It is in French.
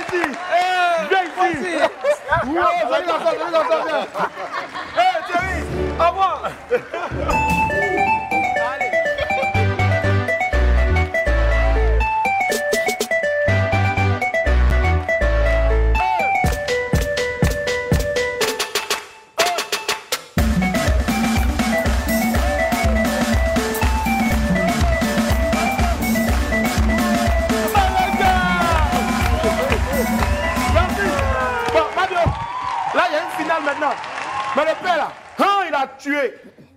ici. Viens ici. Salut garçon, viens. Thierry, au revoir. Là, il y a une finale maintenant. Mais le père là, quand il a tué